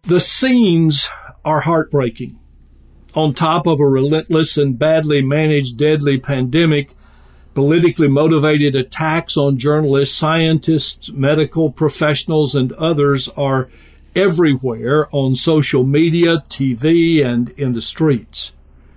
The scenes are heartbreaking. On top of a relentless and badly managed deadly pandemic, politically motivated attacks on journalists, scientists, medical professionals, and others are everywhere on social media, TV, and in the streets.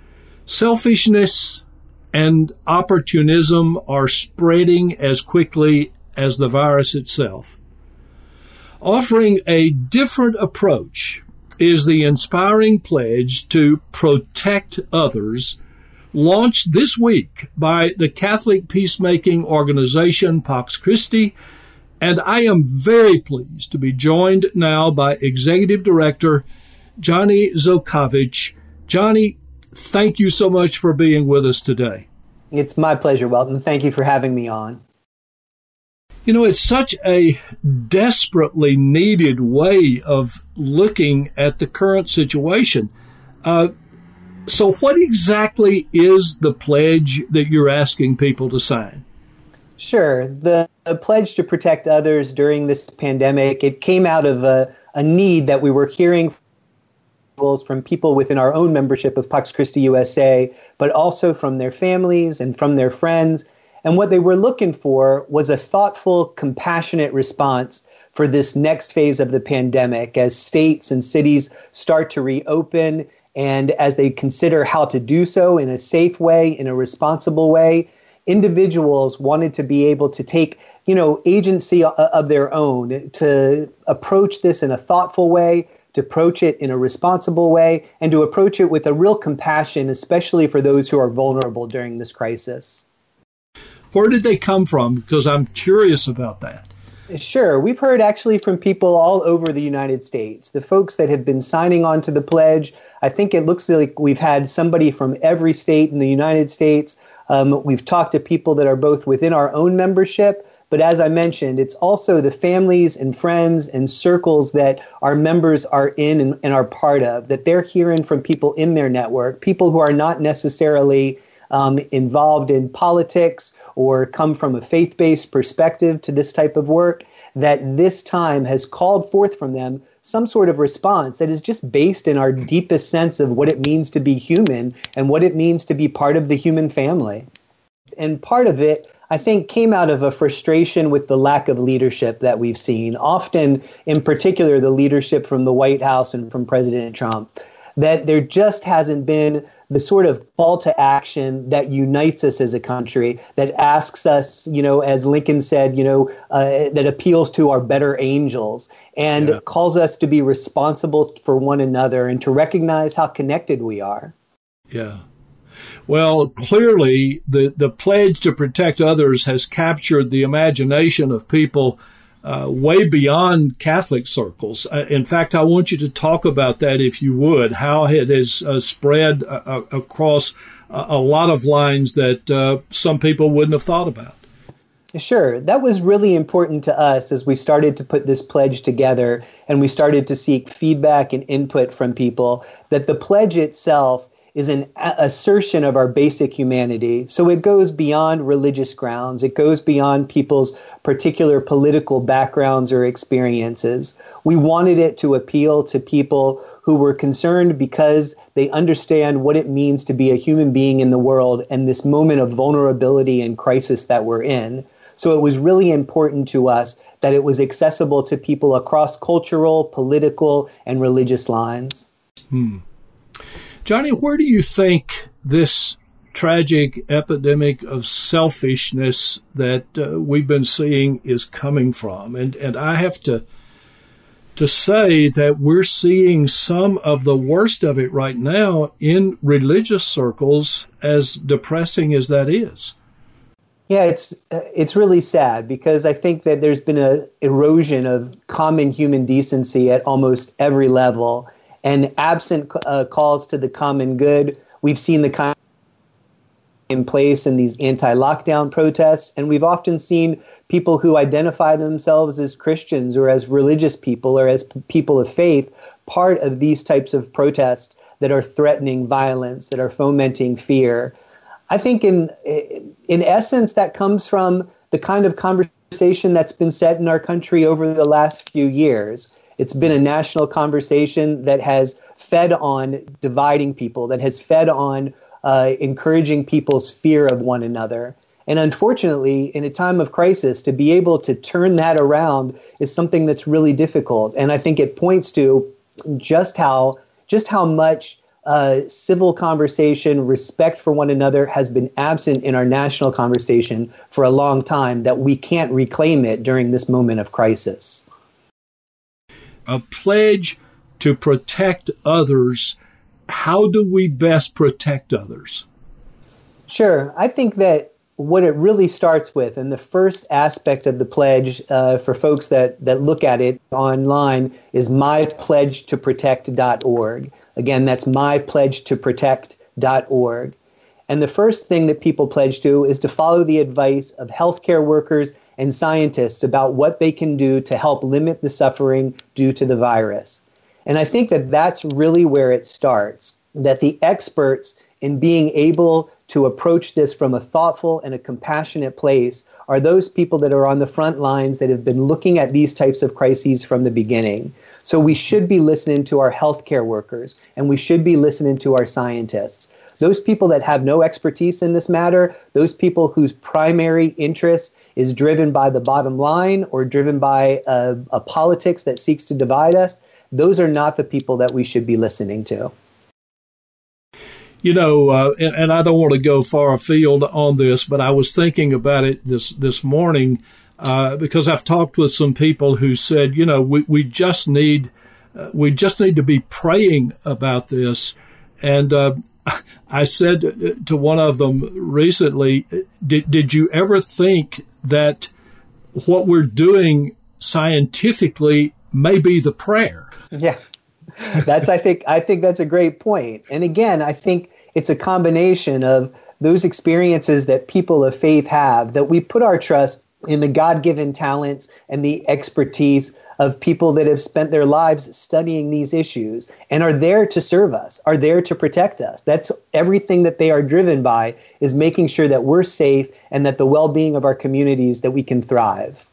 Selfishness and opportunism are spreading as quickly as the virus itself. Offering a different approach is the inspiring pledge to protect others, launched this week by the Catholic peacemaking organization Pax Christi, and I am very pleased to be joined now by Executive Director Johnny Zokovich. Johnny, thank you so much for being with us today. It's my pleasure, Welton. Thank you for having me on. You know, it's such a desperately needed way of looking at the current situation. So what exactly is the pledge that you're asking people to sign? Sure. The pledge to protect others during this pandemic, it came out of a need that we were hearing from people within our own membership of Pax Christi USA, but also from their families and from their friends. And what they were looking for was a thoughtful, compassionate response for this next phase of the pandemic as states and cities start to reopen and as they consider how to do so in a safe way, in a responsible way. Individuals wanted to be able to take, agency of their own to approach this in a thoughtful way, to approach it in a responsible way, and to approach it with a real compassion, especially for those who are vulnerable during this crisis. Where did they come from? Because I'm curious about that. Sure. We've heard actually from people all over the United States. The folks that have been signing on to the pledge, I think it looks like we've had somebody from every state in the United States. We've talked to people that are both within our own membership, but as I mentioned, it's also the families and friends and circles that our members are in and are part of, that they're hearing from people in their network, people who are not necessarily involved in politics or come from a faith-based perspective to this type of work, that this time has called forth from them some sort of response that is just based in our deepest sense of what it means to be human and what it means to be part of the human family. And part of it, I think, came out of a frustration with the lack of leadership that we've seen, often in particular the leadership from the White House and from President Trump, that there just hasn't been the sort of call to action that unites us as a country, that asks us, as Lincoln said, that appeals to our better angels and calls us to be responsible for one another and to recognize how connected we are. Yeah. Well, clearly the pledge to protect others has captured the imagination of people way beyond Catholic circles. In fact, I want you to talk about that, if you would, how it has spread across a lot of lines that some people wouldn't have thought about. Sure. That was really important to us as we started to put this pledge together and we started to seek feedback and input from people, that the pledge itself is an assertion of our basic humanity. So it goes beyond religious grounds. It goes beyond people's particular political backgrounds or experiences. We wanted it to appeal to people who were concerned because they understand what it means to be a human being in the world and this moment of vulnerability and crisis that we're in. So it was really important to us that it was accessible to people across cultural, political, and religious lines. Johnny, where do you think this tragic epidemic of selfishness that we've been seeing is coming from? And I have to say that we're seeing some of the worst of it right now in religious circles, as depressing as that is. Yeah, it's really sad because I think that there's been an erosion of common human decency at almost every level. And absent calls to the common good, we've seen the kind in place in these anti-lockdown protests. And we've often seen people who identify themselves as Christians or as religious people or as people of faith part of these types of protests that are threatening violence, that are fomenting fear. I think in essence, that comes from the kind of conversation that's been set in our country over the last few years. It's been a national conversation that has fed on dividing people, that has fed on encouraging people's fear of one another. And unfortunately, in a time of crisis, to be able to turn that around is something that's really difficult. And I think it points to just how much civil conversation, respect for one another has been absent in our national conversation for a long time, that we can't reclaim it during this moment of crisis. A pledge to protect others. How do we best protect others? Sure. I think that what it really starts with, and the first aspect of the pledge for folks that look at it online, is mypledgetoprotect.org. Again, that's mypledgetoprotect.org. And the first thing that people pledge to is to follow the advice of healthcare workers and scientists about what they can do to help limit the suffering due to the virus. And I think that that's really where it starts, that the experts in being able to approach this from a thoughtful and a compassionate place are those people that are on the front lines that have been looking at these types of crises from the beginning. So we should be listening to our healthcare workers, and we should be listening to our scientists. Those people that have no expertise in this matter, those people whose primary interest is driven by the bottom line or driven by a politics that seeks to divide us, those are not the people that we should be listening to. You know, and I don't want to go far afield on this, but I was thinking about it this morning because I've talked with some people who said, you know, we just need to be praying about this. And I said to one of them recently, did you ever think that what we're doing scientifically may be the prayer? Yeah. I think that's a great point. And again, I think it's a combination of those experiences that people of faith have, that we put our trust in the God-given talents and the expertise of people that have spent their lives studying these issues and are there to serve us, are there to protect us. That's everything that they are driven by, is making sure that we're safe and that the well-being of our communities, that we can thrive.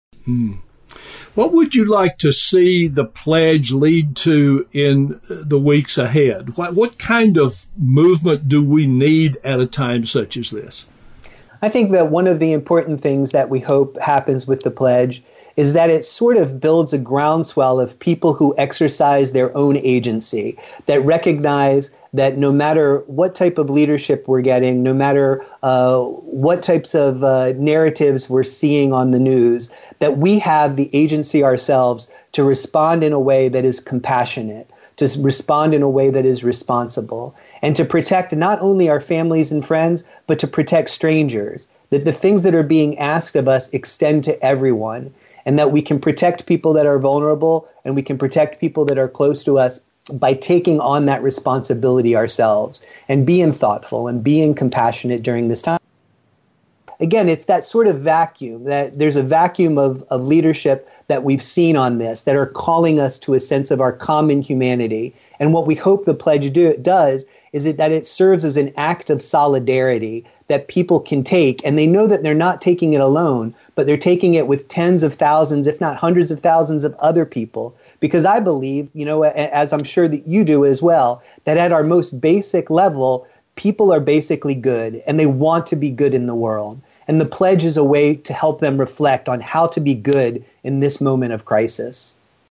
What would you like to see the pledge lead to in the weeks ahead? What kind of movement do we need at a time such as this? I think that one of the important things that we hope happens with the pledge is that it sort of builds a groundswell of people who exercise their own agency, that recognize that no matter what type of leadership we're getting, no matter what types of narratives we're seeing on the news, that we have the agency ourselves to respond in a way that is compassionate, to respond in a way that is responsible, and to protect not only our families and friends, but to protect strangers, that the things that are being asked of us extend to everyone, and that we can protect people that are vulnerable and we can protect people that are close to us by taking on that responsibility ourselves and being thoughtful and being compassionate during this time. Again, it's that sort of vacuum, that there's a vacuum of leadership that we've seen on this that are calling us to a sense of our common humanity. And what we hope the pledge does is that it serves as an act of solidarity that people can take, and they know that they're not taking it alone, but they're taking it with tens of thousands, if not hundreds of thousands of other people. Because I believe, you know, as I'm sure that you do as well, that at our most basic level, people are basically good and they want to be good in the world. And the pledge is a way to help them reflect on how to be good in this moment of crisis.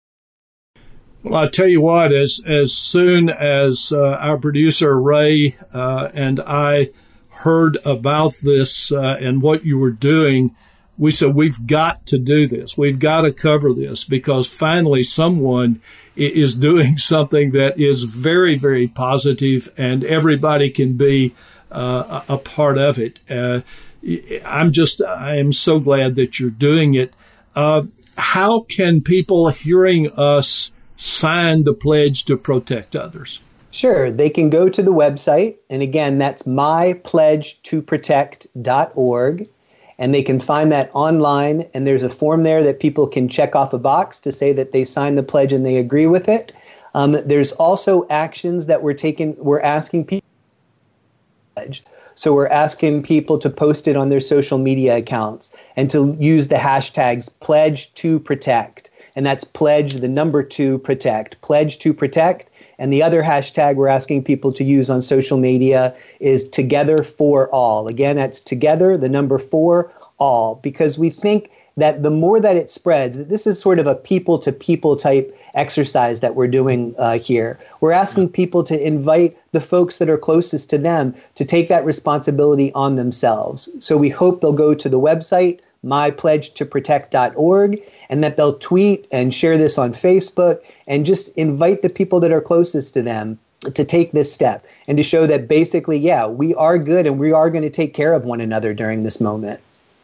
Well, I tell you what, as soon as our producer Ray and I heard about this and what you were doing, we said, we've got to do this. We've got to cover this, because finally someone is doing something that is very, very positive and everybody can be a part of it. I am so glad that you're doing it. How can people hearing us sign the pledge to protect others? Sure. They can go to the website. And again, that's mypledgetoprotect.org. And they can find that online. And there's a form there that people can check off a box to say that they signed the pledge and they agree with it. There's also actions that we're asking people to pledge. So we're asking people to post it on their social media accounts and to use the hashtags pledge to protect. and that's pledge, the number 2, protect. Pledge to protect. And the other hashtag we're asking people to use on social media is Together for All. Again, that's Together, the number 4, all, because we think that the more that it spreads, this is sort of a people-to-people type exercise that we're doing here. We're asking people to invite the folks that are closest to them to take that responsibility on themselves. So we hope they'll go to the website, mypledgetoprotect.org, and that they'll tweet and share this on Facebook and just invite the people that are closest to them to take this step and to show that basically, yeah, we are good and we are going to take care of one another during this moment.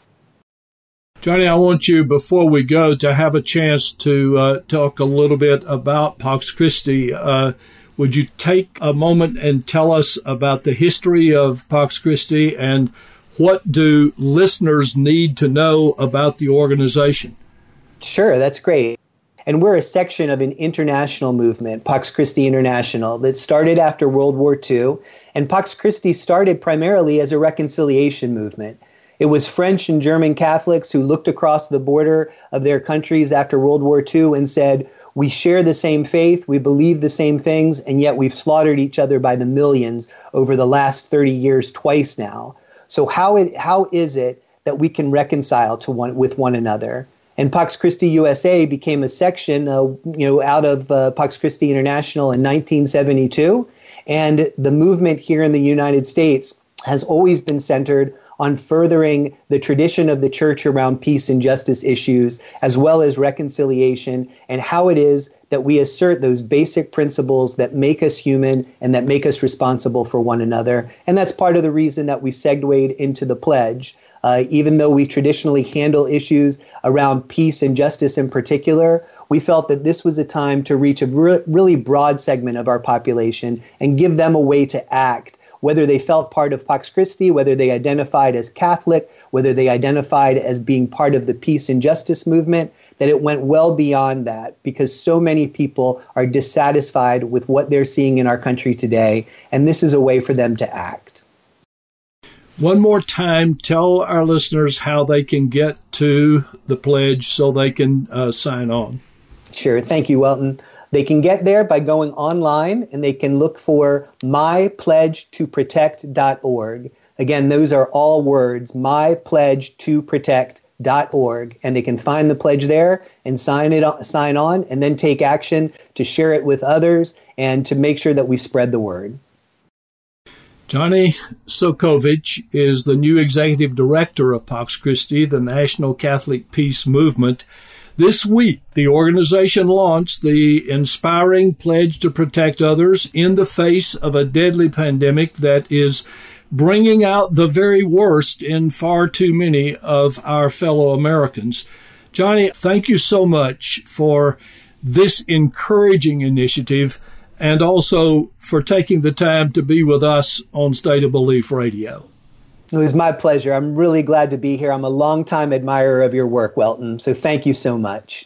Johnny, I want you, before we go, to have a chance to talk a little bit about Pax Christi. Would you take a moment and tell us about the history of Pax Christi and what do listeners need to know about the organization? Sure, that's great. And we're a section of an international movement, Pax Christi International, that started after World War II. And Pax Christi started primarily as a reconciliation movement. It was French and German Catholics who looked across the border of their countries after World War II and said, we share the same faith, we believe the same things, and yet we've slaughtered each other by the millions over the last 30 years twice now. So how is it that we can reconcile with one another? And Pax Christi USA became a section out of Pax Christi International in 1972. And the movement here in the United States has always been centered on furthering the tradition of the church around peace and justice issues, as well as reconciliation, and how it is that we assert those basic principles that make us human and that make us responsible for one another. And that's part of the reason that we segued into the pledge. Even though we traditionally handle issues around peace and justice in particular, we felt that this was a time to reach a really broad segment of our population and give them a way to act, whether they felt part of Pax Christi, whether they identified as Catholic, whether they identified as being part of the peace and justice movement, that it went well beyond that because so many people are dissatisfied with what they're seeing in our country today, and this is a way for them to act. One more time, tell our listeners how they can get to the pledge so they can sign on. Sure. Thank you, Welton. They can get there by going online and they can look for mypledgetoprotect.org. Again, those are all words, mypledgetoprotect.org. And they can find the pledge there and sign on, and then take action to share it with others and to make sure that we spread the word. Johnny Sokovich is the new executive director of Pax Christi, the National Catholic Peace Movement. This week, the organization launched the inspiring pledge to protect others in the face of a deadly pandemic that is bringing out the very worst in far too many of our fellow Americans. Johnny, thank you so much for this encouraging initiative and also for taking the time to be with us on State of Belief Radio. It was my pleasure. I'm really glad to be here. I'm a longtime admirer of your work, Welton, so thank you so much.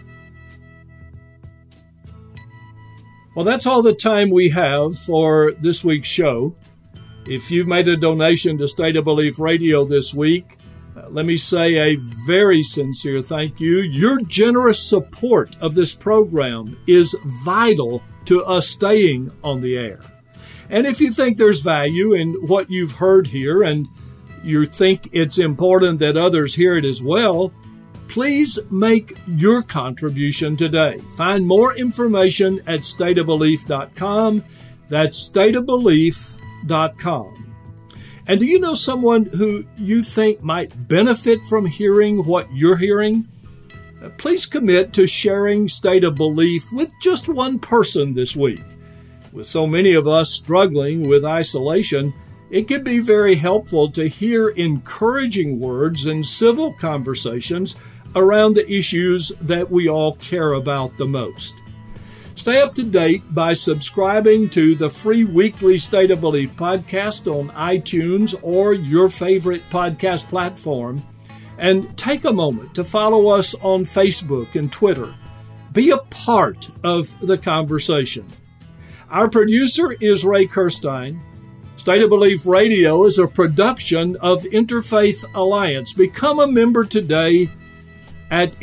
Well, that's all the time we have for this week's show. If you've made a donation to State of Belief Radio this week, let me say a very sincere thank you. Your generous support of this program is vital to us staying on the air. And if you think there's value in what you've heard here and you think it's important that others hear it as well, please make your contribution today. Find more information at stateofbelief.com. That's stateofbelief.com. And do you know someone who you think might benefit from hearing what you're hearing? Please commit to sharing State of Belief with just one person this week. With so many of us struggling with isolation, it can be very helpful to hear encouraging words and civil conversations around the issues that we all care about the most. Stay up to date by subscribing to the free weekly State of Belief podcast on iTunes or your favorite podcast platform. And take a moment to follow us on Facebook and Twitter. Be a part of the conversation. Our producer is Ray Kirstein. State of Belief Radio is a production of Interfaith Alliance. Become a member today at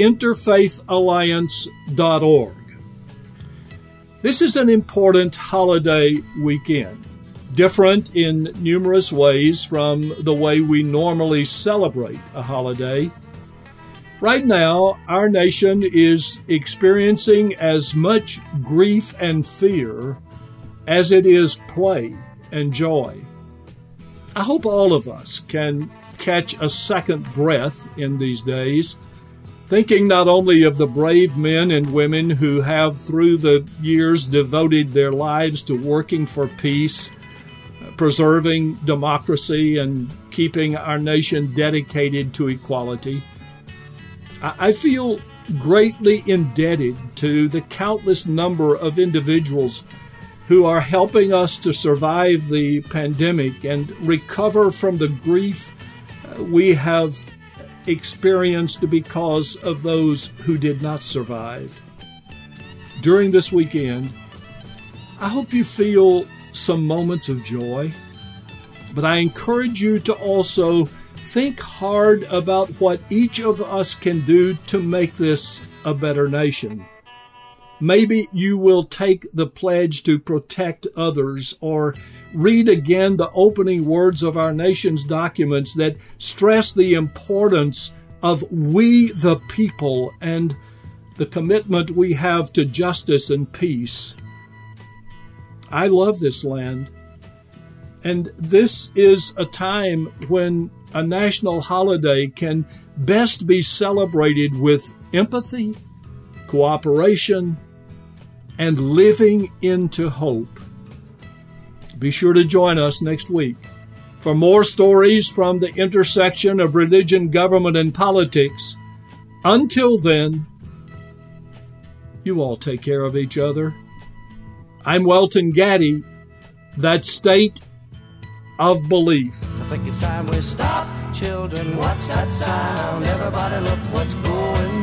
interfaithalliance.org. This is an important holiday weekend, different in numerous ways from the way we normally celebrate a holiday. Right now, our nation is experiencing as much grief and fear as it is play and joy. I hope all of us can catch a second breath in these days, thinking not only of the brave men and women who have through the years devoted their lives to working for peace, preserving democracy, and keeping our nation dedicated to equality. I feel greatly indebted to the countless number of individuals who are helping us to survive the pandemic and recover from the grief we have experienced because of those who did not survive. During this weekend, I hope you feel some moments of joy, but I encourage you to also think hard about what each of us can do to make this a better nation. Maybe you will take the pledge to protect others, or read again the opening words of our nation's documents that stress the importance of we the people and the commitment we have to justice and peace. I love this land, and this is a time when a national holiday can best be celebrated with empathy, cooperation, and living into hope. Be sure to join us next week for more stories from the intersection of religion, government, and politics. Until then, you all take care of each other. I'm Welton Gaddy. That's State of Belief. I think it's time we stop, children. What's that sound? Everybody look what's going